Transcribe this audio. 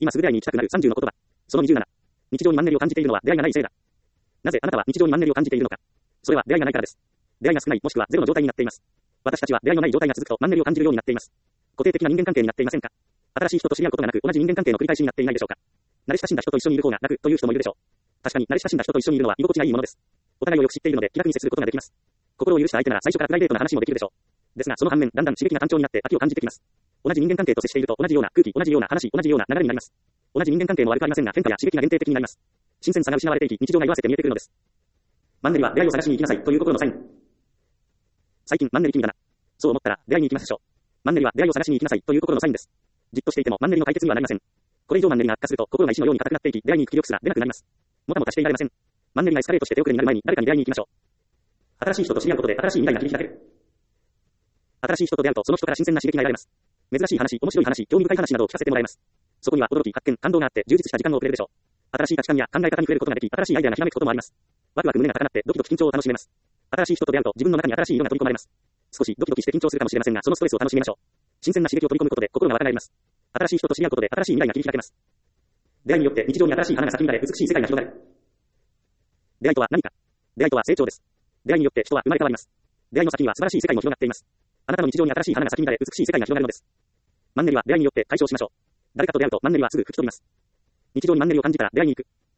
今すぐ出会いに行きたくなる30の言葉。その27。日常にマンネリを感じているのは出会いがないせいだ。なぜあなたは日常にマンネリを感じているのか。それは出会いがないからです。出会いが少ないもしくはゼロの状態になっています。私たちは出会いのない状態が続くとマンネリを感じるようになっています。固定的な人間関係になっていませんか。新しい人と知り合うことがなく同じ人間関係の繰り返しになっていないでしょうか。慣れ親しんだ人と一緒にいる方が楽という人もいるでしょう。確かに慣れ親しんだ人と一緒にいるのは居心地がいいものです。お互いをよく知っているので気楽に接することができます。心を許した相手なら最初からプライベートな話もできるでしょう。ですがその反面だんだん刺激が単調になって飽きを感じてきます。同じ人間関係と接していると同じような空気、同じような話、同じような流れになります。同じ人間関係も悪くありませんが変化や刺激が限定的になります。新鮮さが失われていき日常が言わせて見えてくるのです。マンネリは出会いを探しに行きなさいという心のサイン。最近マンネリ君だな。そう思ったら出会いに行きましょう。マンネリは出会いを探しに行きなさいという心のサインです。じっとしていてもマンネリの解決にはなりません。これ以上マンネリが悪化すると心が石のように硬くなっていき出会いに行く気力すら出なくなります。もたもたしていられません。マンネリがエスカレートして手遅れになる前に誰かに出会いに行きましょう。新しい人と知り合うことで新しい未来が切り開ける。新しい人と出会うとその人から新鮮な刺激が得られます。珍しい話、面白い話、興味深い話などを聞かせてもらえます。そこには驚き、発見、感動があって充実した時間をくれるでしょう。新しい価値観や考え方に触れることができ、新しいアイデアがひらめくこともあります。ワクワク胸が高鳴ってドキドキ緊張を楽しめます。新しい人と出会うと自分の中に新しい色が取り込まれます。少しドキドキして緊張するかもしれませんが、そのストレスを楽しみましょう。新鮮な刺激を取り込むことで心が若返ります。新しい人と知り合うことで新しい未来が切り開けます。出会いによって日常に新しい花が咲き乱れ、美しい世界が広がる。出会いとは何か。出会いとは成長です。出会いによって人は生まれ変わります。出会いの先には素晴らしい世界も広がっています。あなたの日常に新しい花が咲き乱れ、美しい世界が広がるのです。マンネリは出会いによって解消しましょう。誰かと出会うとマンネリはすぐ吹き飛びます。日常にマンネリを感じたら出会いに行く。